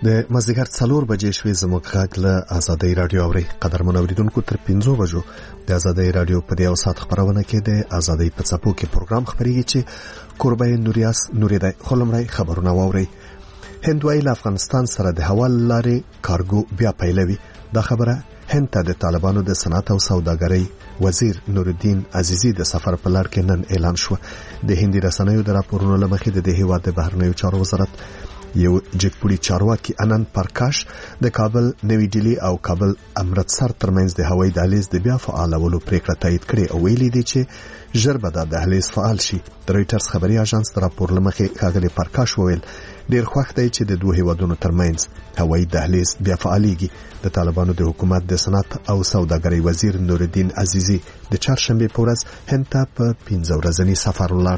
د مازدیګر 4 بجې شوې زموږ غږ له آزادۍ رادیو اوري. قدرمن اوریدونکو تر 5 بجو د آزادۍ رادیو په دیو سات خبرونه کې د آزادۍ په څپو کې پروګرام خبريږي چې قربای نوریاس نوریدای خلمړی خبرونه واوري. هندوای له افغانستان سره د حوالې لارې کارګو بیا پیلوي. دا خبره هند ته د طالبانو د صنعت او سوداګرۍ وزیر نورالدین عزیزی د سفر په لار کې نن اعلان شو. د هندي رسنیو د راپورونو لمخې د هیواد د بهرنیو چارو وزارت یو جګپوړي چارواکي انند پرکاش د کابل نوی ډیلی او کابل امرتسر ترمنځ د هوایي دهلیز د بیا فعالولو پریکړه تایید کړې او ویلي دی چې ژر به د دهلیز فعال شي. د رويټرز خبري اژانس د راپور لمخې ښاغلي پرکاش وویل ډیر خوښ دی چې د دوه هیوادونو ترمنځ هوایي دهلیز بیا فعاليږي. د طالبانو د حکومت د صنعت او سوداګرۍ وزیر نورالدین عزیزی د چهارشنبه په ورځ هند ته په 15 ورځنی سفر ولاړ.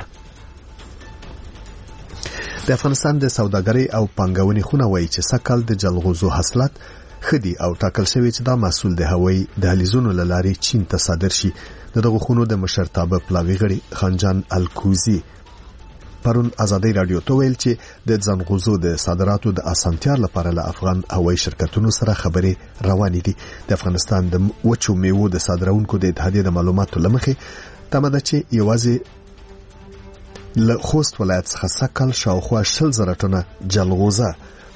د افغانستان د سوداګرۍ او پانګونې خونه وایي چې سکهال د جلغوزو حاصلات خدي او ټاکل شوی چې دا محصول د هوایي دهلیزونو لارې چین ته صادر شي. دغه خونو د مشرتابه پلاوی غړي خانجان الکوزی پرون آزادۍ رادیو ته ویل چې د جلغوزو د صادراتو د اسانتیا لپاره له افغان هوایي شرکتونو سره خبرې روانې دي. د افغانستان د وچو میوو د صادرونکو د اتحادیې د معلوماتو لمخې تمه ده چې یوازې له خوست ولایت څخه سکهال شاوخوا 20,000 ټنه جلغوزه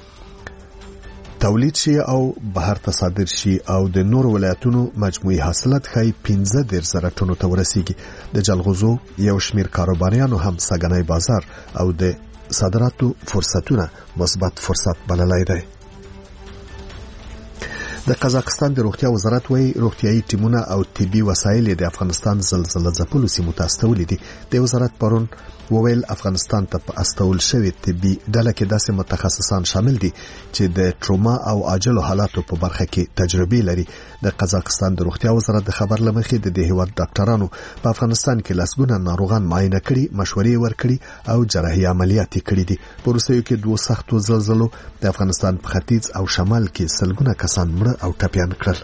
تولید شي او بهر ته صادر شي او د نور ولایتونو مجموعي حاصلات خای 15,000 ټنو ته ورسیږي. د جلغوزو یو شمیر کاروباریانو هم سګنای بازار او د صادراتو فرصتونه مثبت فرصت بللای دی. د قزاقستان د روغتیا وزارت وايي روغتيایي ټیمونه او طبي وسایل د افغانستان زلزلې ځپلو سیمو ته استولې دي. د وزارت پرون وویل افغانستان ته په استول شوی طبي ډله کې داسې متخصصان شامل دي چې د ټروما او عاجلو حالاتو په برخه کې تجربه لري. د قزاقستان د روغتیا وزارت د خبر لمخې د هیواد ډاکټرانو په افغانستان کې لاسګونه ناروغان معاینه کړي، مشورې ورکړي او جراحي عملیات کړي دي. په روسیې کې دوه سختو زلزلو د افغانستان په ختیځ او شمال کې سلګونه کسان مړه او ټپيان کړل.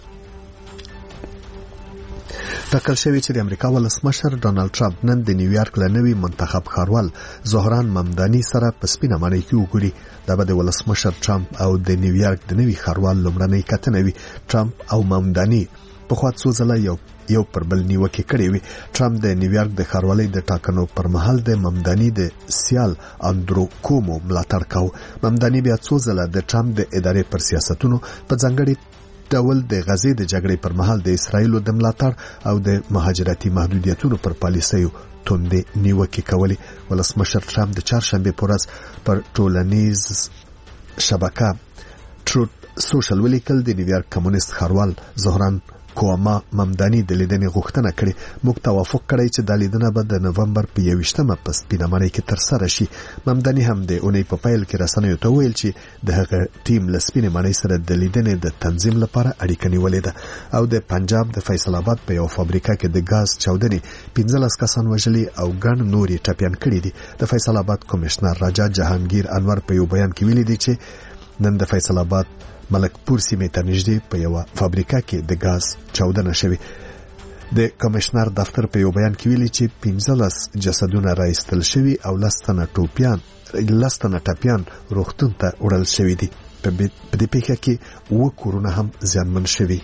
ټاکل شوی چې د امریکا ولسمشر ډونالد ټرمپ نن د نیویارک له نوي منتخب ښاروال زهران ممداني سره په سپینه ماڼۍ کې وګوري. دا به د ولسمشر ټرمپ او د نیویارک د نوي ښاروال لومړنۍ کتنه وي. ټرمپ او ممداني په خوا څو ځله یو پر بل نیوکه کړې وي. ټرمپ د نیویارک د ښاروالۍ د ټاکنو پر مهال د ممداني د سیال اندرو کومو ملاتړ کاوه. ممداني بیا څو ځله د ټرمپ د ادارې پر سیاستونو په ځانګړي ډول د غزې د جګړې پر مهال د اسرایلو د ملاتړ او د مهاجرتي محدودیتونو پر پالیسیو توندې نیوکې کولې. ولسمشر ټرمپ د چهارشنبه په ورځ پر ټولنیز شبکه ټروت سوشل ولیکل د نیویارک کمونیست ښاروال زهران کوما ممداني د لیدنې غوښتنه کړې. موږ توافق کړی چې د لیدنه به د نومبر په 21مه په سپینه ماڼۍ کې ترسره شي. ممداني هم د اونۍ په پیل کې رسنیو ته ویل چې د هغه ټیم له سپینه ماڼۍ سره د لیدنې د تنظیم لپاره اړیکه نیولې ده او د پنجاب د فیصل آباد په یو فابریکه کې د غاز چاودنې 15 کسان وژلي او ګڼ نوري ټپيان کړي دي. د فیصل آباد کمشنر راجا جهانگیر انور په یو بیان کې ویلي دی چې نن د فیصل آباد ملکپور سیمې ته نږدې په یو فابریکه کې د غاز چاودنه شوې. د کمشنر دفتر په یو بیان کې ویلي چې 15 جسدونه راایستل شوي او 10 تنه ټپيان روغتون ته وړل شوي دي. په دې پیښه کې 2 کورونه هم زیانمن شوي.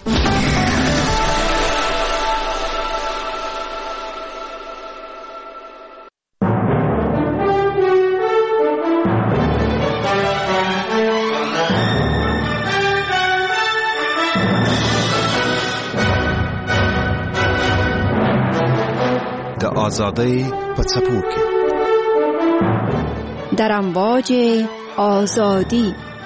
آزادی په څپو کې در امواج آزادی.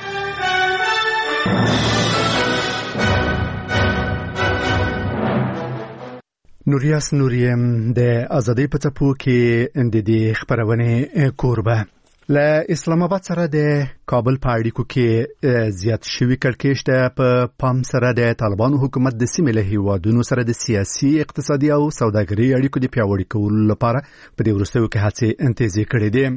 نوریاس نوریم د آزادی په څپو کې د دې خبرونه کوربه له اسلام آباد سره د کابل په اړیکو کې زیات شوی کړکېچ د په پام سره د طالبانو حکومت د سیمې له هیوادونو سره د سیاسي، اقتصادي او سوداګري اړیکو د پیاوړي کولو لپاره په دې وروستیو کې هڅې انتهازي کړې دي.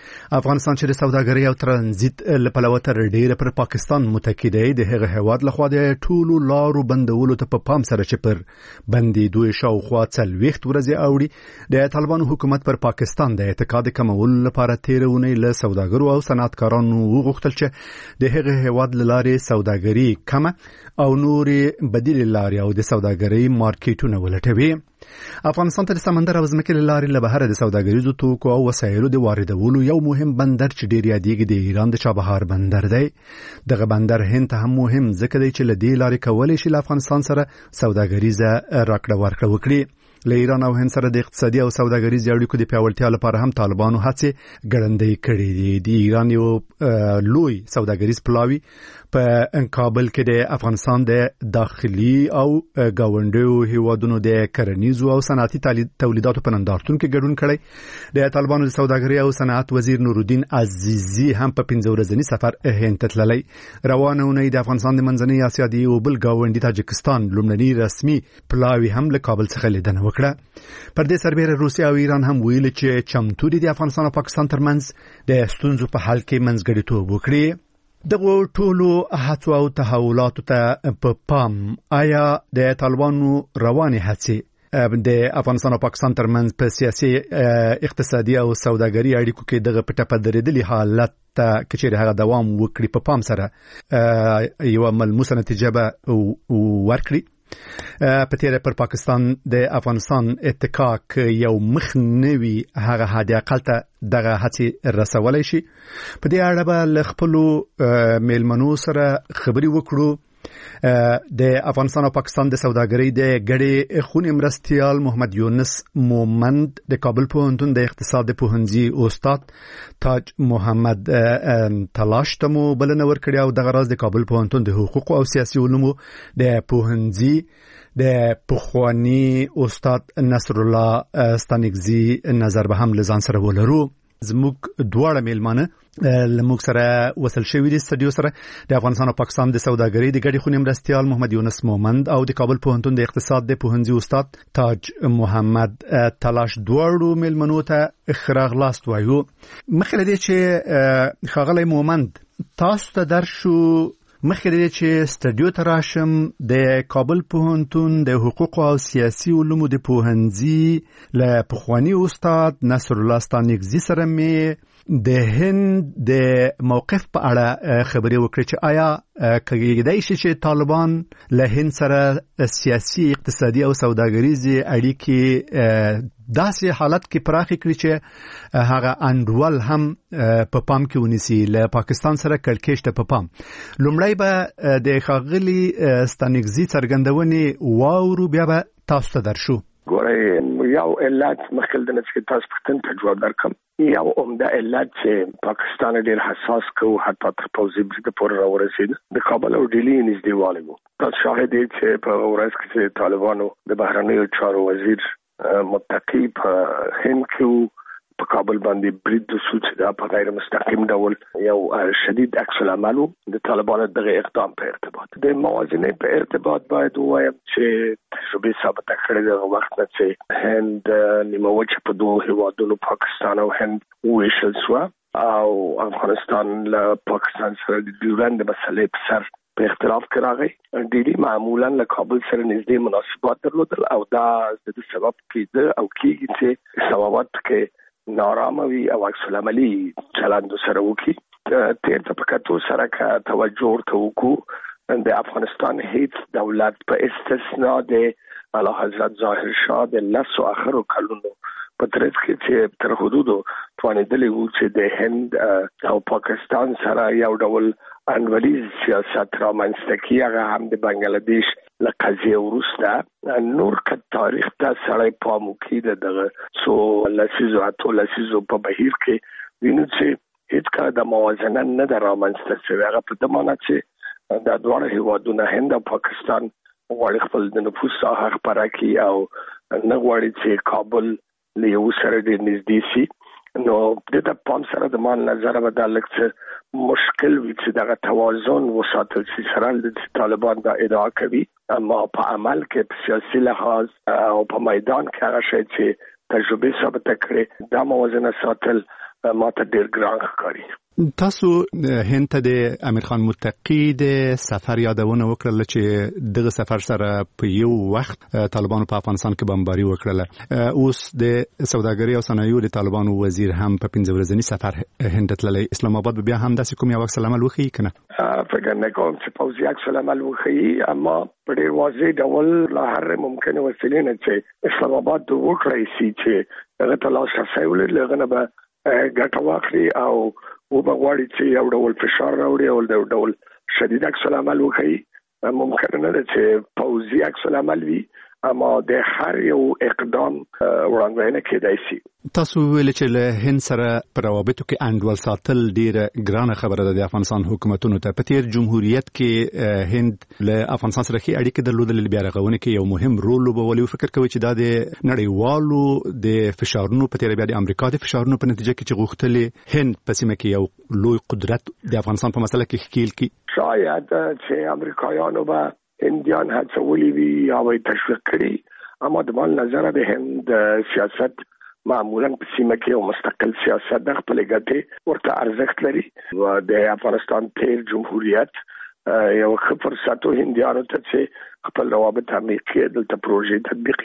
افغانستان چې د سوداګرۍ او ترانزیت لپاره تر ډیره پر پاکستان متکی دی د هغه هواد لخوا د ټولو لارو بندولو ته په پام سره چې پر بندي دوی شاوخوا 40 ورځې اوړي د طالبانو حکومت پر پاکستان د اعتقاد کمولو لپاره تیرونه له سوداګرو او صنعتکارانو وغوښتل چې د هغه هواد لارې سوداګري کمه او نورې بدیل لارې او د سوداګرۍ مارکیټونه ولټوي. افغانستان ته د سمندر او ځمکې لارې له بهر د سوداګریزو توکو او وسایلو د واردولو یو مهم بندر چې ډیر یادېږي د ایران د چابهار بندر دی. دغه بندر هند ته هم مهم ځکه دی چې له دې لارې کولای شي له افغانستان سره سوداګریزه راکړه ورکړه وکړي. له ایران او هند سره د اقتصادي او سوداګریزو اړیکو د پیاوړتیا لپاره هم طالبانو هڅې ګړندۍ کړې دي. د ایران یو لوی سوداګریز پلاوی په کابل کې د افغانستان د داخلي او گاونډیو هیوادونو د کرنیزو او صنعتي تولیداتو په نندارتون کې ګډون کړی. د طالبانو د سوداګرۍ او صنعت وزیر نورالدین عزیزی هم په 15 ورځنی سفر هند ته تللی. روانه اونۍ د افغانستان د منځنۍ اسیا د یو بل گاونډي تاجکستان لومړنی رسمي پلاوی هم له کابل څخه لیدنه وکړه. پر دې سربېره روسیا او ایران هم ویل چې چمتو دي د افغانستان او پاکستان ترمنځ د ستونزو په حل کې منځګړیتوب وکړي. دغه ټولو هڅو او تحولاتو ته په پام آیا د طالبانو رواني هڅې د افغانستان او پاکستان ترمنځ په سیاسي اقتصادي او سوداګري اړیکو کې دغه پټه پدریدلي حالت ته کچېره هغه دوام وکړي په پام سره یو ملموسه نتیجه به ورکړي. په تیره پر پاکستان د افغانستان اتکاک یو مخنوي هغه حد اقل ته دغه هڅې رسولای شي. په دې اړه به له خپلو میلمنو سره خبري وکړو. د افغانستان او پاکستان د سوداګرۍ د ګډې خونې مرستیال محمد یونس مومند د کابل پوهنتون د اقتصاد پوهنځي استاد تاج محمد تلاش ته مو بلنه ورکړې او دغه راز د کابل پوهنتون د حقوق او سیاسي علومو د پوهنځي د پخوانی استاد نصر الله ستانګزي نظر به هم لزان سره ولرو. زموږ دواړه میلمانه لموږ سره وصل شوي دي سټډیو سره د افغانستان او پاکستان د سوداګرۍ د ګډې خونې مرستیال محمد یونس مومند او د کابل پوهنتون د اقتصاد د پوهنځي استاد تاج محمد تلاش. دواړو میلمنو ته ښراغلاست وایو. مخکې له دې چې ښاغلی مومند تاسو ته درشو مخکې له دې چې سټډیو ته راشم د کابل پوهنتون د حقوق او سیاسي علومو د پوهنځي له پخوانی استاد نصر الله ستانګزي سره مې د هند د موقف په اړه خبرې وکړې چې آیا کېدای شي چې طالبان له هند سره سیاسي اقتصادي او سوداګریزي اړیکې داسې حالت کې پراخې کړي چې هغه انډول هم په پام کې ونیسي. له پاکستان سره کړکېچ ته په پام. لومړی به د ښاغلي ستانګزي څرګندونې واورو بیا به تاسو ته درشو. ګورئ یو علت مخکې د نڅ کې تاسو پختن ته جواب درکم. یو عمده علت چې پاکستان ډېر حساس کو حتی تر پوځي برید پورې راورسید د کابل او ډیلی نږدېوالی وو. تاسو شاهد یې چې په ورځ کې چې طالبانو د بهرنیو چارو وزیر متقی په هند کې په کابل باندې برید وشو چې دا په غیر مستقیم ډول یو شدید عکس العمل د طالبانو دغه اقدام په ارتباط د موازنې په ارتباط باید وایم چې تجربه ثابته کړې ده وخت نه چې هند نیمه وچه په دوه هیوادونو پاکستان او هند ویشل شو او افغانستان له پاکستان سره د ډیورند مسلې په سر په اختلاف کې راغی. ډیلی معمولا له کابل سره نږدې مناسبات درلودل او دا د سبب کېده او کېږي چې سببات کې ناراموي او عکس العملي چلند سره وکي. تیر طبقاتو سره کا توجه ورته وکړو د افغانستان هیڅ دولت په استثناء د اعلی حضرت ظاهر شاه د لسو اخرو کلونو په ترڅ کې چې تر حدودو توانیدلی وو چې د هند او پاکستان سره یو ډول انولی سیاست را منځته هغه هم د بنگلاديش له قضیه وروسته نور که تاریخ ته سړی پام وکړي دغه څو لسیزو په بهیر کې وینو چې هیڅ کله د موازنه نه ده رامنځته شوې. هغه په دې معنی چې د دواړو هیوادونو هند او پاکستان غواړي خپل د نفوذ ساحه خپره کړي او نه غواړي چې کابل له یو سره ډېر نږدې شي. نو د پام سره د مان نظر به دا لکه مشکل وي چې دغه توازن وساتل شي. سره د طالبان دا ادعا کوي اما په عمل کې په سیاسي لحاظ او په میدان کې هغه شی چې تجربه ثابته کړي دا موازنه ساتل ماته ډیر ګران ښکاري. تاسو هند ته د امیر خان متقی د سفر یادونه وکړل چې دغه سفر سره په یو وخت طالبانو په افغانستان کې بمباري وکړه. اوس د سوداګرۍ او صنایعو د طالبانو وزیر هم په 15 ورځنی سفر هند ته تللی. اسلام آباد بیا هم داسې کوم یو عکس العمل وښیي کنه؟ فکر نه کوم چې پوځي عکس العمل وښیي، اما په ډیر واضح ډول له هر ممکنه وسیلې نه چې اسلام آباد وکړای شي چې هغه ته لاس رسول لغنه به ګټه واخلي او وبغواړي چې یو ډول فشار راوړي او یو ډول شدید عکس العمل وکړي. ممکن نه ده چې پوځي عکس العمل وي، اما د هر یو اقدام وړاندوینه کېدای شي. تاسو ویل چې له هند سره په روابطو کې انډول ساتل ډیره ګرانه خبره ده د افغانستان حکومتونو ته. په تیر جمهوریت کې هند له افغانستان سره ښې اړیکې درلودلې، بیا رغونه کې یو مهم رول لوبولی. فکر کوي چې دا د نړیوالو د فشارونو په تیر بیا د امریکا د فشارونو په نتیجه کې چې غوښتلې هند په سیمه کې یو لوی قدرت د افغانستان په مسله کې ښکیل کی. شاید چې امریکایانو به هندیان هڅولي وي او تشویق کړي، اما د مال نظر د هند سیاست معمولا په سیمه کې یو مستقل سیاست د خپل ګټې ورته ارزښت لري. و د افغانستان تیر جمهوریت یو ښه فرصت هندیانو ته چې خپل روابط عمیقې دلته پروژې تطبیق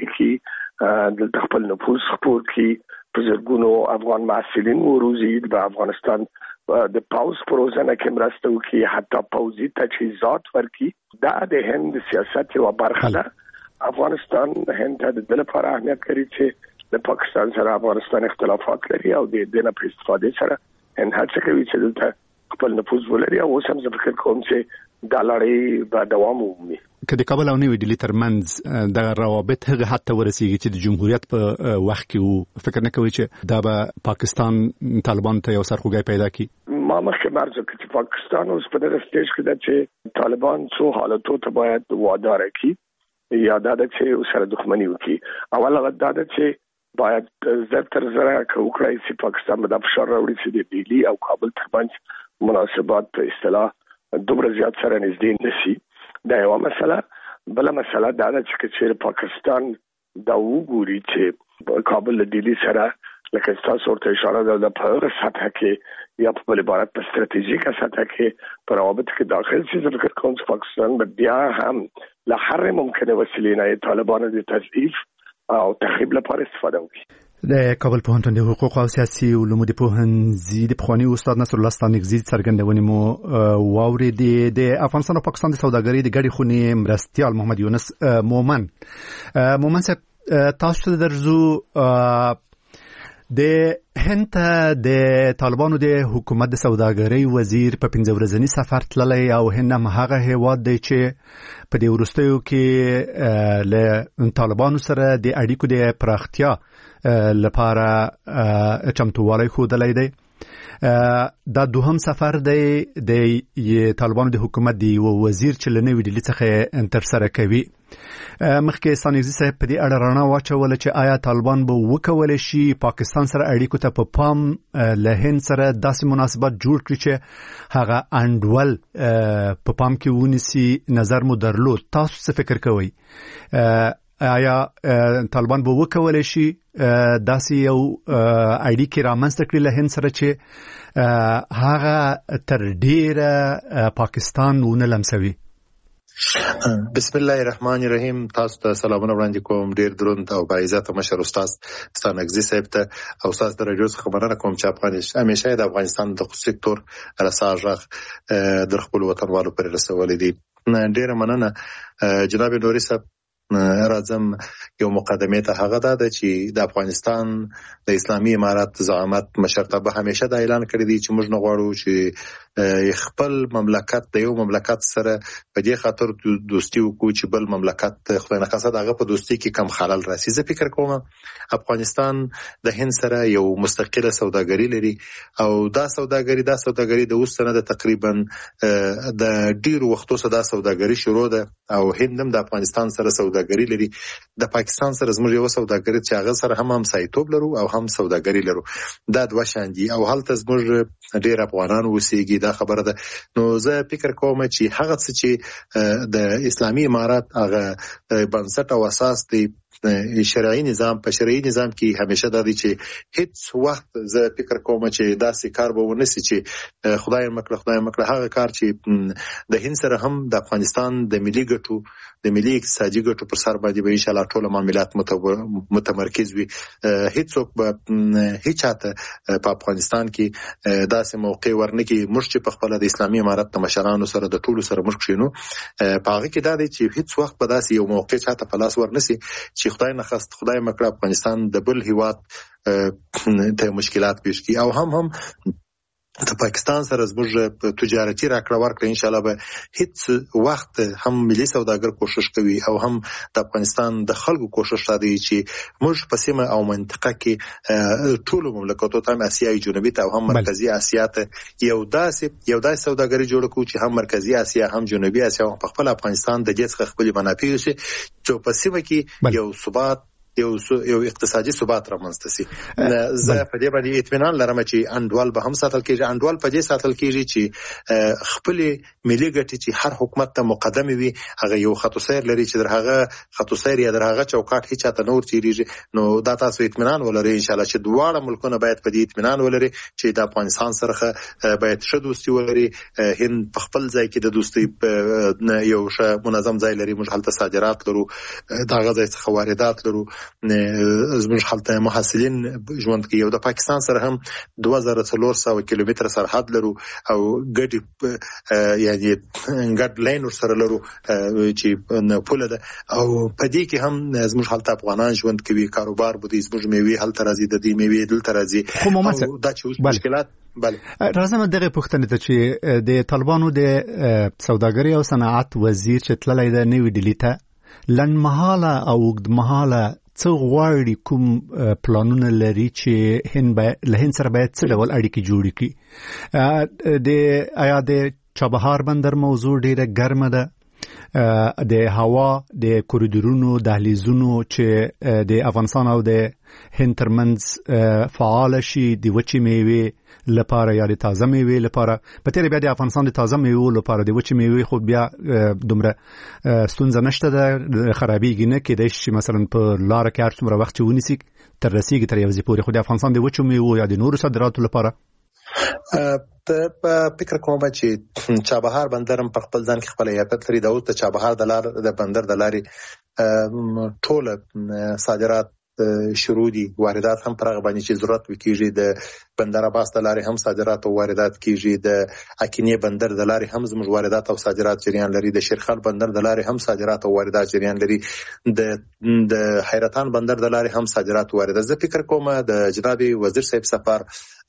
کړي، دلته خپل نفوذ خپور کړي، په زرګونو افغان محصلین وروزي د افغانستان د پاوز پروژه کې مرسته وکړي، حتی پوځي تجهیزات ورکړي. دا د هند سیاست یو برخه ده. افغانستان هند ته د دې لپاره اهمیت لري چې د پاکستان سره افغانستان اختلافات لري او د دې نه په استفاده سره هند هڅه کوي چې دلته خپل نفوذ ولري. او اوس هم زه فکر کوم چې دا لړۍ به دوام ومومي. که د کابل او نوې ډیلي ترمنځ د روابط هغه حد ته ورسیږي چې د جمهوریت په وخت کې فکر نه کوي چې دا به پاکستان طالبان ته یو سرخوږی پیدا کړي؟ ما مخکې مرز وکړ چې پاکستان اوس په دغه سټیج کې ده چې طالبان څو حالتو ته باید وادار کړي یا دا ده چې سره دښمني وکړي. اول هغه دا ده چې باید زر تر زره وکړای شي پاکستان به د فشار راوړي چې د ډیلي او کابل ترمنځ مناسبات په اصطلاح دومره زیات سره نږدې نشي. دا یو مسله. بل مسله دا ده چې پاکستان دا وګوري چې کابل له ډیلي سره لکه تاسو ورته اشاره ده په هغه سطح کې یا په بل عبارت په ستراتیژیکه سطح کې په روابط کې داخل شي. زه فکر کوم چې پاکستان به بیا هم له هر ممکنه وسیلې نه طالبانو د تضعیف او تخریب لپاره استفاده وکړي. د کابل پوهنتون د حقوق او سیاسي علومو د پوهنځي د پخوانی استاد نصر الله ستانکزي څرګندونې مو واورېدې. د افغانستان او پاکستان د سوداګرۍ د ګډې خونې مرستیال محمد یونس مومن صاحب، تاسو ته درځو. د هند ته د طالبانو د حکومت د سوداګرۍ وزیر په 15 ورځنی سفر تللی او هند هم هغه هیواد دی چې په دې وروستیو کې له طالبانو سره د اړیکو د پراختیا لپاره چمتووالی ښودلی دی. دا دوهم سفر دی د طالبانو د حکومت د یو وزیر چې له نوې ډیلي څخه ترسره کوي. مخکې ستانکزي صاحب په دې اړه رڼا واچوله چې آیا طالبان به وکولی شي پاکستان سره اړیکو ته په پام له هند سره داسې مناسبات جوړ کړي چې هغه انډول په پام کې ونیسي. نظر مو درلود، تاسو څه فکر کوئ؟ آیا طالبان به وکولی شي داسې یو اړیکې رامنځته کړي له هند سره چې هغه تر ډیره پاکستان ونه لمسوي؟ بسم الله الرحمن الرحیم. تاسو ته سلامونه وړاندې کوم، ډیر دروند او باعزت مشر استاد ستانکزي صاحب ته او استاد د رادیو څخه مننه کوم چې همیشه د افغانستان د خصوصي سکتور رساژ د خپل وطنوالو پر رسولې دي. ډیره مننه جناب نوري صاحب. راځم یو مقدمه ته. هغه دا ده چې د افغانستان د اسلامي امارات زعامت مشرتابه همیشه دا اعلان کړی دی چې موږ نه غواړو چې خپل مملکت د یو مملکت سره په دې خاطر دوستي وکړو چې بل مملکت خدای نخواسته دغه په دوستي کې کم خلل راسي. زه فکر کوم افغانستان د هند سره یو مستقله سوداګري لري او دا سوداګري د اوس سنه د تقریبا د ډیرو وختو سره دا سوداګري شروع ده او هند هم د افغانستان سره سوداګري لري. د پاکستان سره زموږ یو سوداګري چې هغه سره هم همسایتوب لرو او هم سوداګري لرو. دا دوه شان دي او هلته زموږ ډیر افغانان اوسېږي. دا خبره ده. نو زه فکر کوم چې هغه څه چې د اسلامي امارات هغه بنسټ او اساس دی شرعي نظام په شرعي نظام کې همیشه د دې چې هیڅ وخت زه فکر کوم چې داسې کار به ونسي چې خدای مکړه هغه کار چې د هند سره هم د افغانستان د ملي ګټو د ملي اقتصادي ګټو پر سر باندې به ان شاء الله ټول معاملات متمرکز وي. هیڅوک به هیڅاته په افغانستان کې داسې موقع ورنکي موږ چې په خپل د اسلامي امارت د مشرانو سره د ټولو سره موږ شینو په هغه کې دا دی چې هیڅ وخت به داسې یو موقع چاته په لاس ورنسي چې خدای نخست خدای مکړه افغانستان د بل هیواد ته مشکلات پیښ کړي او هم د پاکستان سره زموږ تجارتي راکړه ورکړه ان شاء الله به هیڅ وخت هم ملي سوداګر کوشش کوي او هم د افغانستان د خلکو کوشش دی چې موږ په سیمه او منطقه کې ټول مملکتونو ته اسیای جنوبي ته او هم مرکزی اسیا ته یو داسې سوداګري جوړ کړو چې هم مرکزی اسیا هم جنوبي اسیا په خپل افغانستان د دې خپل منافع شي چې په سیمه کې یو ثبات یو اقتصادي ثبات رامنځته شي. زه په دې باندې اطمینان لرم چې انډوال به هم ساتل کېږي. انډوال په دې ساتل کېږي چې خپل ملي ګټې چې هر حکومت ته مقدمه وي هغه یو خطو سیر لري چې در هغه خطو سیر یا در هغه چوکاټ هیڅ ته نور تیریږي. نو دا تاسو اطمینان ولرئ ان شاء الله چې دواړه ملکونه باید په دې اطمینان ولري چې د افغانستان سره باید ښه دوستي ولري. هند په خپل ځای کې د دوستي یو ښه منظم ځای لري. موږ هلته صادرات لرو دا غځای څخه واردات لرو. زموږ حالت محصلین ژوند کې یو د پاکستان سره هم 2400 کیلومتر سرحد لرو او ګډ یعنی ګډ لاین سره لرو چې پوله ده او په دې کې هم زموږ حالت افغانان ژوند کوي کاروبار بده زموږ میوه حالت راځي د دې میوه دلته راځي او دا چې مشکلات راځم دغه پوښتنه ته چې د طالبانو د سوداګرۍ او صنعت وزیر چې تللی د نوې ډیلی ته لنډمهاله او اوږدمهاله څه غواړي کوم پلانونه لري چې له هند سره باید څه ډول اړیکې جوړې کړي. آیا د چابهار بندر موضوع ډیره ګرمه ده د هوا د کوریډورونو دهلیزونو چې د افغانستان او د هند ترمنځ فعال شي د وچې میوې لپاره یا د تازه میوې لپاره په تیر بیا د افغانستان د تازه میوې لپاره د وچې میوې خو بیا دومره ستونزه نشته ده خرابېږي نه کېدای شي مثلا په لاره کې هر څومره وخت ونیسي تر رسیږي تر یو ځای پورې خو د افغانستان د وچو میوې یا د نورو صادراتو لپاره په فکر کوم چې چابهار بندر هم په خپل ځان کې خپل یادت لري. د چابهار د بندر د لارې ټول صادرات شروع دي واردات هم پر هغه باندې چې ضرورت وکړي د بندر عباس د لارې هم صادرات او واردات کیږي د اکینې بندر د لارې هم زموږ واردات او صادرات جریان لري د شیرخال بندر د لارې هم صادرات او واردات جریان لري د حیرتان بندر د لارې هم صادرات او واردات. زه فکر کوم د جناب وزیر صاحب سفر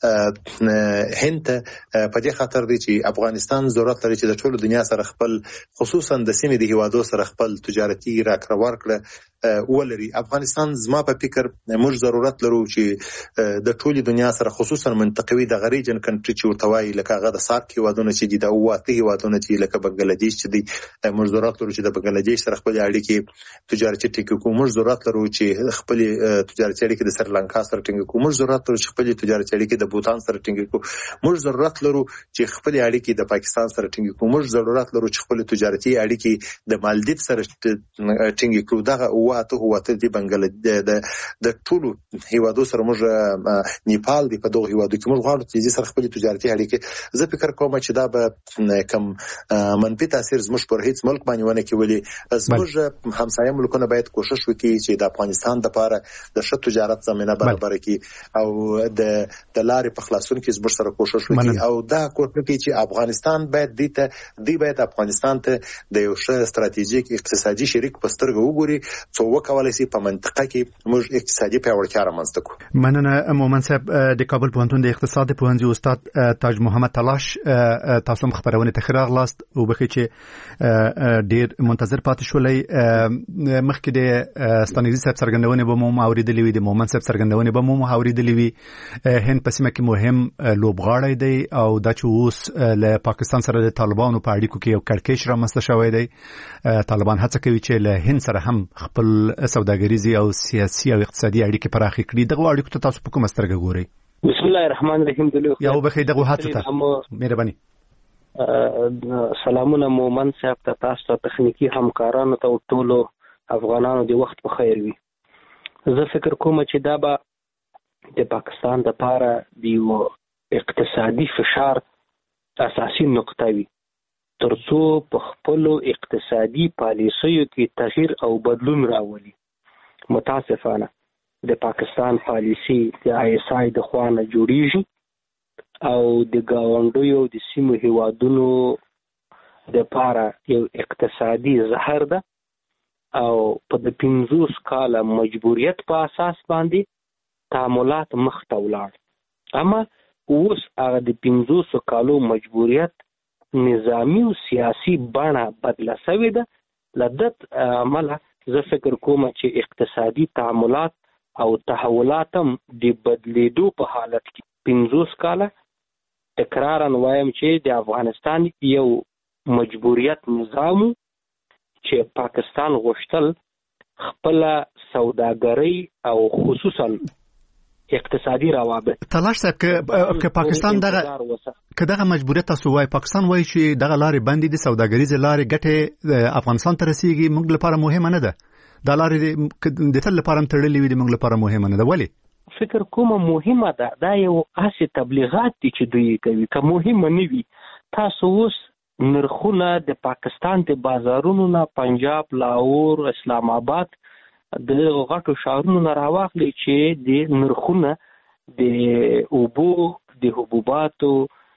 هند په دې خاطر دی چې افغانستان ضرورت لري چې د ټول دنیا سره خپل خصوصا د سیمې د هیوادو سره خپل تجارتي راکړه ورکړه ولري. افغانستان زما په فکر موږ ضرورت لرو چې د ټول دنیا سره خصوصا منطقوي د غریجن کنټری چې ورته وایي لکه هغه د سارک هیوادونه چې د اوواته هیوادونه چې لکه بنگلاديش چې دی موږ ضرورت لرو چې د بنگلاديش سره خپل اړیکې تجارتي ټینګ کوو. موږ ضرورت لرو چې خپل تجارتي اړیکې د سریلانکا سره ټینګ کوو. موږ ضرورت لرو چې خپل تجارتي اړیکې د بوتان سره ټینګ کوو. موږ ضرورت لرو چې خپل اړیکې د پاکستان سره ټینګ کوو. موږ ضرورت لرو چې خپل تجارتي اړیکې د مالدیف سره ټینګ کړو. دغه اوواته د بنگلاديش د ټولو هیوادو سره موږ نیپال دی په دغه هیوادو کې موږ غواړو چې سره خپل تجارتي اړیکې زه فکر کوم چې دا به کم منفي تاثیر زموږ پر هیڅ ملک باندې ونه کوي. زموږ همسایه ملکونه باید کوشش وکړي چې د افغانستان لپاره د ښه تجارت زمينه برابر کړي او د لارې په خلاصون کې زموږ سره کوشش وکړي او دا کوشش وکړي چې افغانستان باید افغانستان ته د یو ښه ستراتیژیک اقتصادي شریک په سترګه وګوري څو وکولای شي په منطقه کې موږ اقتصادي پیاوړتیا رامنځته کړو. مننه مومن صاحب د کابل پوهنتون د اقتصاد پوهنځي استاد تاج محمد تلاش تاسو هم خبرونه تخراغ لاست او بخي چې ډیر منتظر پاتې شولې مخکې د ستانګزي صاحب څرګندونه به مو اوریدلې وي د مومن صاحب څرګندونه به مو اوریدلې وي. هند په سیمه کې مهم لوبغاړی دی او د چوس له پاکستان سره د طالبانو په اړیکو کې یو کړکېچ رامنځته شوی دی. طالبان هڅه کوي چې له هند سره هم خپل سوداګریزي او سیاسي او اقتصادي اړیکې پراخې کړي. دغه اړیکو ته تاسو په کومه سترګه ګورئ؟ بسم الله الرحمن الرحیم. یو بخې دغه هڅه ته مهرباني. سلامونه مومن صاحب ته، تاسو ته، تخنیکی همکارانو ته او ټولو افغانانو د وخت په خیر وي. زه فکر کوم چې دا به د پاکستان لپاره د یو اقتصادي فشار اساسي نقطه وي، ترڅو په خپلو اقتصادي پالیسیو کې تغییر او بدلون راولي. متاسفانه د پاکستان پالیسی د ISI د خوا نه جوړیږي او د ګاونډیو د سیمو هیوادونو دپاره یو اقتصادي زهر ده او په د 50 کاله مجبوریت په اساس باندې تعاملات مخ ته ولاړ. اما اوس هغه د 50 کالو مجبوریت نظامی او سیاسي بڼه بدله شوې ده. لدت عمله زه فکر کوم چې اقتصادي تعاملات او تحولات هم د بدلیدو په حالت کې 50 کاله تکرارا وایم چې د افغانستان یو مجبوریت نظام چې پاکستان غوښتل خپل سوداګري او خصوصا اقتصادي روابط تلاش صاحب که پاکستان دغه مجبوریت تاسو وای پاکستان وای چې دغه لارې باندې د سوداګریز لارې ګټه افغانستان ته رسیږي موږ لپاره مهمه نه ده، دا لارې د تل لپاره تړلې وي د موږ لپاره مهمه نه ده. ولی فکر کوم مهمه ده، دا یو اساسي تبلیغات دي چې دوی کوي. که مهمه نه وي تاسو اوس نرخونه د پاکستان د بازارونو نه پنجاب، لاهور، اسلام آباد د غټو شهرونو نه راواخلي چې د نرخونه د اوبو، د حبوباتو،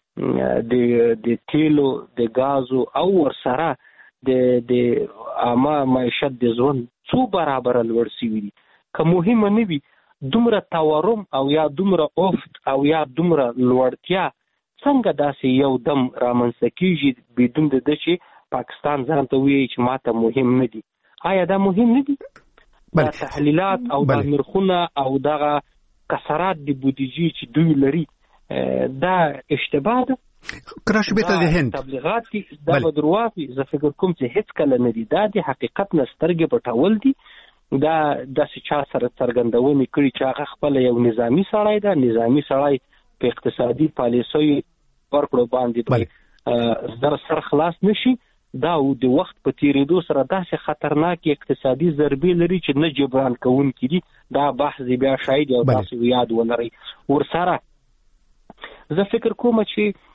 د تیلو، د غازو او ورسره د عامه معیشت د ژوند څو برابر لوړ شوي دي. که مهمه نه وي دومره تورم او یا دومره افت او یا دومره لوړتیا څنګه داسې یو دم رامنځته کېږي بدون د ده چې پاکستان ځان ته وایي چې ماته مهم نه دي. آیا دا مهم نه دي؟ دا تحلیلات او دا نرخونه او دغه کسرات د بودیجې چې دوی لري دا اشتباه ده. کراش بیت د هند تبلیغات کې دا به دروافي. زه فکر کوم چې هیڅ کله نه دي، دا د حقیقت نه سترګې پټول دي. دا داسې چا سره څرګندونې کړي چې هغه خپل یو نظامی سړی ده، نظامی سړی په اقتصادي پالیسیو ورکړو باندې در سر خلاص نشي. دا د وخت په تیریدو سره داسې خطرناک اقتصادي ضربې لري چې نه جبران کوونکي دي. دا بحث بیا شاید او تاسو یاد ولرئ. ورسره زه فکر کوم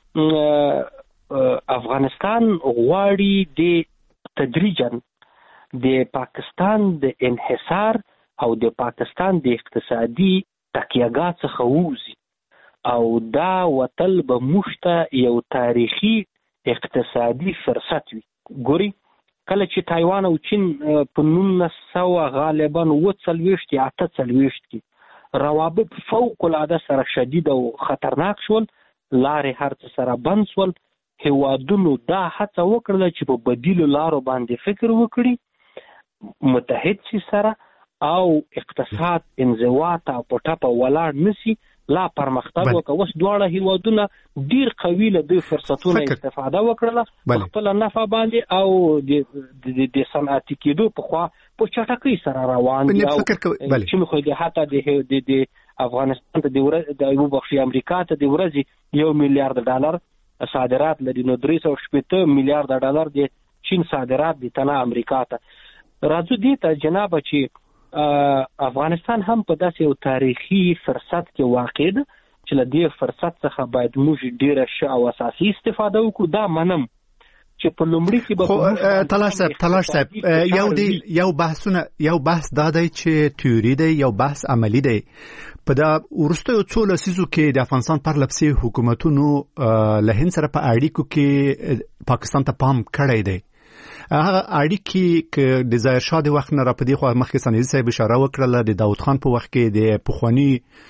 چې افغانستان غواړي د تدریجا د پاکستان د انحصار او د پاکستان د اقتصادي تکیه‌ګاه څخه ووځي او دا وتل به موږ ته یو تاریخي اقتصادي فرصت وي. ګوري کله چې تایوان او چین په 1900 غالبا 48 یا 48 کې روابط فوق العاده سره شدید او خطرناک شول، لارې هر څه سره بند شول. هیوادونو دا هڅه وکړه چې په بدیلو لارو باندې فکر وکړي، متحد شي سره او اقتصاد انزوا ته په ټپه ولاړ نشي، لا پرمختګ وکړه. اوس دواړه هیوادونه ډیر قوي له دوی فرصتونو استفاده وکړله خپل نفع باندې او د صنعتي کېدو په خوا په چټکۍ سره روان دي. چې خو د حتی د افغانستان ته د یو بخښي امریکا ته د ورځې $1 میلیارډ صادرات لري، نو 380 میلیارډ ډالر د چین صادرات دي تنه امریکا ته. راځو دې ته جناب چې افغانستان هم په داسې یو تاریخي فرصت کې واقع ده چې له دې فرصت څخه باید موږ ډیره ښه او اساسي استفاده وکړو. دا منم چې په لومړي کې به تلاش صاحب یو بحث دا دی چې تیوري دی، یو بحث عملی دی. په دا وروستیو څو لسیزو کې د افغانستان پرلپسې حکومتونو له هند سره په اړیکو کې پاکستان ته پام کړی دی. هغه اړیکې چې د ظاهر شاه د وخت نه را پدې خو مخکې سنیزي صاحب اشاره وکړه، د داود خان په وخت کې د پخوانی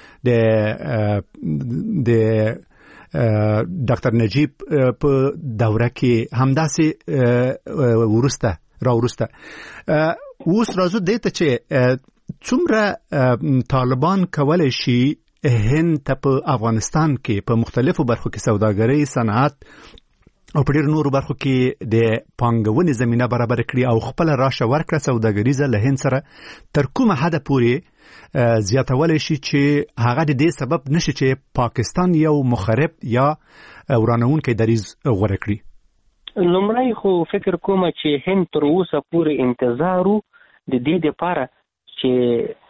د ډاکټر نجیب په دوره کې همداسې ورسته اوس راځو دې ته چې څومره طالبان کولای شي هند ته په افغانستان کې په مختلفو برخو کې سوداګري، صنعت او په ډېر نورو برخو کې د پانګونې زمینه برابر کړي او خپل راشه ورکړه سوداګریزه له هند سره تر کومه حده پورې زیاتولی شي چې هغه د دې سبب نشي چې پاکستان یو مخرب یا ورانوونکی دریځ غوره کړي. لومړی خو فکر کوم چې هند تر اوسه پورې انتظارو د دې لپاره چې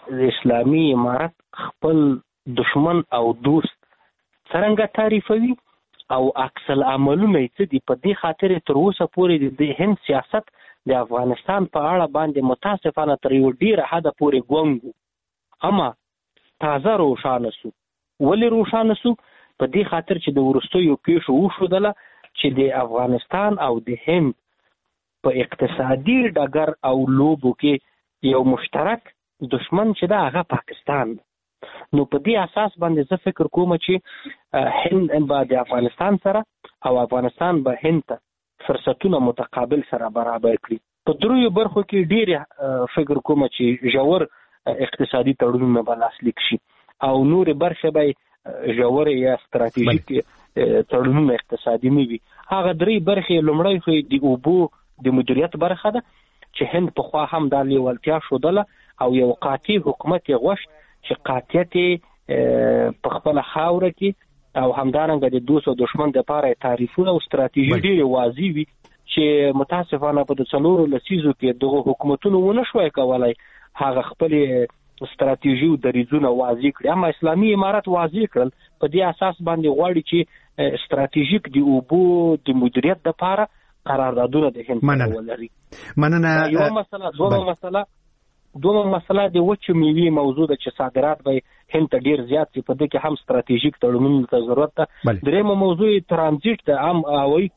د اسلامي امارت خپل دشمن او دوست څنګه تعریفوي او عکس العملونه څه دي. په دې خاطر تر اوسه پورې د هند سیاست د افغانستان په اړه باندې متاسفانه تر یو ډیره حده پورې ګونګو، اما تازه روښانه سو. ولې روښانه سو؟ په دې خاطر چې د وروستیو پیښو وښودله چې د افغانستان او د هند په اقتصادي ډګر او لوبو کې یو مشترک دشمن چې دا هغه پاکستان. نو په دې اساس باندې زه فکر کوم چې هند به د افغانستان سره او افغانستان به هند ته فرصتونه متقابل سره برابر کړي. په دریو برخو کې ډېر فکر کوم چې ژور اقتصادي تړونونه به لاسلیک شي او نور برخه به ژور یا ستراتیژیک تړونونه اقتصادي نه وي. هغه درې برخې لومړی خو د اوبو د مدیریت برخه ده چې هند په خوا هم د لیوالتیا ښودله او یو قاطع حکومت یې غوښت چې قاطعیت په خپله خاوره کې او همدارنګه د دوست او دشمن دپاره تعریفونه او ستراتیژي ډېرې واضح وي چې متاسفانه په د څلورو لسیزو کې دغه حکومتونو ونه شوی کولی هغه خپلې ستراتیژي او دریځونه واضح کړي. اما اسلامي امارت واضح کړل. په دې اساس باندې غواړي چې ستراتیژیک د اوبو د مدیریت دپاره قراردادونه د هند سره ولري. مننه. یوه مسله دومره مسله د وچو میوې موضوع ده چې صادرات به هند ته ډیر زیات شي. په دې کې هم ستراتیژیک تړونونو ته ضرورت ده. درېیمه موضوع ترانزیت ده، هم هوایي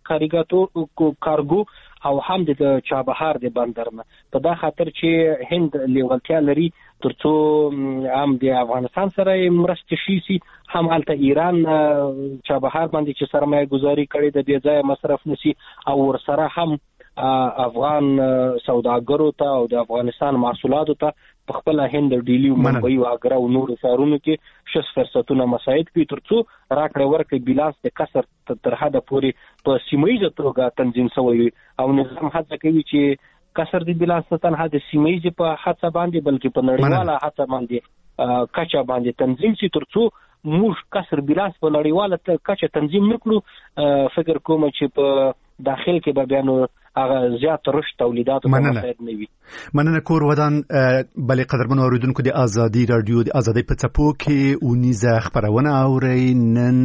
کارګو او هم د چابهار د بندر نه. په دا خاطر چې هند لیوالتیا لري ترڅو هم د افغانستان سره مرستې شي سي، هم هلته ایران چابهار باندې چې سرمایه گذاري کړې ده بې ځایه مصرف نشي او ورسره هم افغان سوداګرو ته او د افغانستان محصولاتو ته په خپل هند ډیلی او ممبئی او اګرا او نور ښارونو کې شس فرصتونه مساعد کړي ترڅو راکړه ورکړه بیلانس د کسر تر حده پورې په سیمایي توګه تنظیم شوی او نظام هڅه کوي چې کسر د بیلانس نه تنها د سیمایي په هڅه باندې بلکې په نړیواله هڅه باندې کچا باندې تنظیم شي ترڅو موږ کسر بیلانس په نړیواله کچا تنظیم نکړو. فکر کوم چې په داخل کې به بیانو هغه زیات رشد تولیدات او مساعد نه وي. مننه. کور ودان بلې قدرمن اوریدونکو د ازادي رادیو د ازادي په څپو کې اونیزه خبرونه اوري. نن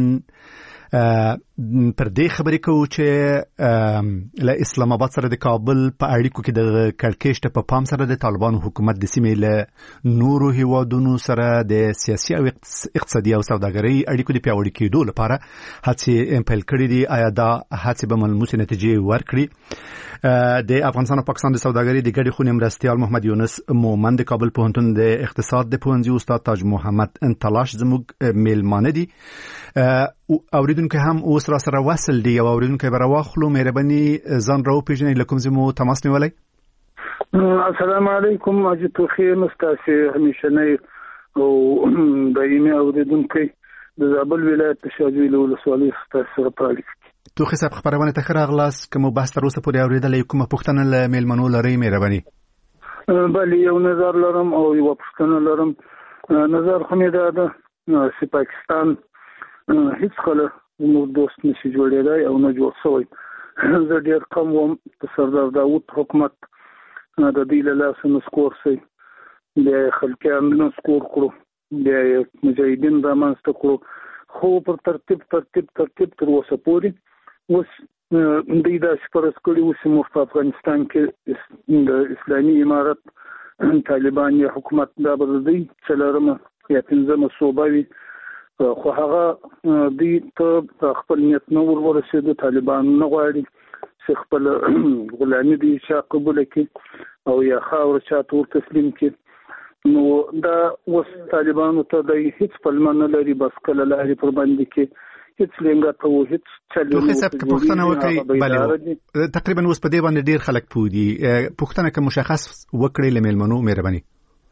پر دې خبرې کوو چې له اسلام آباد سره د کابل په اړیکو کې د کړکېچ په پام سره د طالبانو حکومت د سیمې له نورو هیوادونو سره د سیاسي او اقتصادي او سوداګرۍ اړیکو د پیاوړي کېدو لپاره هڅې پیل کړې دي. آیا دا هڅې به ملموسې نتیجې ورکړي؟ د افغانستان او پاکستان د سوداګرۍ د ګډې خونې مرستیال محمد یونس مومن د کابل پوهنتون د اقتصاد د پوهنځي استاد تاج محمد انطلاش زموږ میلمانه دي. اوریدونکو هم اوس را سره وصل دی او اوریدونکو به راوخلو مهرباني ځان راو پیژنې لکه زمو تماس نیولای. السلام علیکم. اجازه توخیر مستاسي همیشنی او دایمي اوریدونکو د زابل ولایت شاجوی ولسوالۍ ستاسو پالیک توخی صاحب خبرونه ته خراغلاس کوم بحث تر اوسه پورې اوریدلې کومه پوښتنه له میلمنو لري مهرباني؟ بله یو نظر لرم او یو پوښتنه لرم. نظر خو مې دا ده چې پاکستان هیڅ کله زموږ دوست نشي جوړېدای او نه جوړ شوی. زه ډېر کم وم په سردار داود حکومت د دې له لاسه نسکور شي، بیا یې خلقیان نسکور کړو، بیا یې مجاهدین رامنځته کړو، خو پر ترتیب تر اوسه پورې اوس دوی داسې فرض کړي اوس موږ په افغانستان کې د اسلامي امارت طالبان یا حکومت دا به د دوی څلورمه یا پنځمه صوبه وي، خو هغه دوی ته خپل نیت نه ورسېدو. طالبان نه غواړي چې خپل غلامي دي چا قبول کړي او یا خاوره چاته ور تسلیم کړي. نو دا اوس طالبانو ته د هیڅ پلمه نه لري، بس کله لارې پر باندې کې هیڅ لنګه ته و هیڅ چلو نو حساب کې پښتنه وکړي. بله تقریبا اوس په دې باندې ډیر خلک پودي پښتنه کې مشخص وکړي لملمنو مهرباني.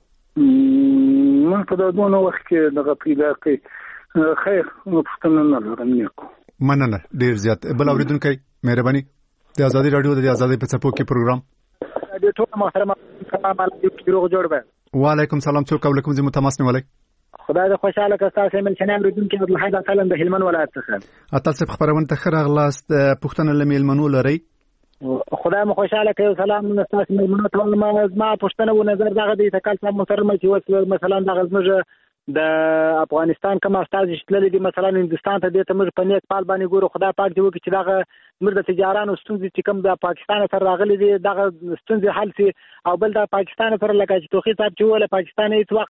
ما په دغه وخت کې دغه پیدا کې خیر نو پښتنه نه لرم نیکو. مننه ډیر زیات. بل اوریدونکو مهرباني د ازادي رادیو د ازادي په څپو کې پروګرام د ټول محترم سلام علیکم روغ جوړ به. وعلیکم سلام. څوک علیکم زمو تماس نیولای؟ خدای دې خوشاله کړه تاسو مل شنه اوریدونکو عبدالحی د سالم د هلمند ولایت څخه. تاسو خبرونه ته خراغلاست پښتنه لملمنو لري؟ خدای مو خوشاله کوي. سلام تاسو مېلمنو ته. ما پښتنه و نظر دغه د تکل صاحب محترم چې وصل مثلا دغه زموږ د افغانستان کوم استاد شتلې دي مثلا هندستان ته د تمر په نیت پال باندې ګورو. خدای پاک دې وکړي چې دغه زموږ د تجارانو ستونزې چې کوم د پاکستان سره راغلي دي دغه ستونزې حل شي، او بل د پاکستان سره لکه چې توخی صاحب چې وله پاکستان هیڅ وخت